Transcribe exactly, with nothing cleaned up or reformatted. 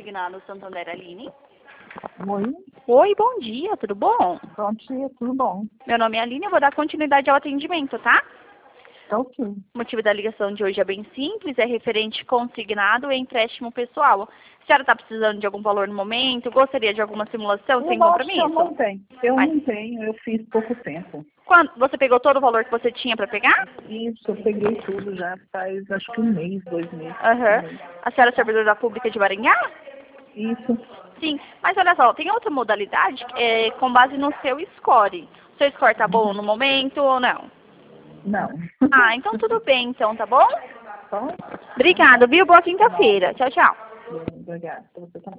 Consignado Santander, Aline. Oi, Oi, bom dia, tudo bom? bom dia, tudo bom? Meu nome é Aline, eu vou dar continuidade ao atendimento, tá? Tá ok. O motivo da ligação de hoje é bem simples, é referente consignado e empréstimo pessoal. A senhora está precisando de algum valor no momento? Gostaria de alguma simulação sem Eu acho que eu compromisso? não tenho. Eu Mas não tenho, eu fiz pouco tempo. quando, você pegou todo o valor que você tinha para pegar? Isso, eu peguei tudo já faz acho que um mês, dois meses. Aham. um mês. A senhora é servidora pública de Maringá? Isso. Sim, mas olha só, tem outra modalidade é, com base no seu score. O seu score tá bom no momento ou não? Não. Ah, então tudo bem, então, tá bom? Só? Obrigada, viu? Boa quinta-feira. Tchau, tchau. Obrigada. Você também.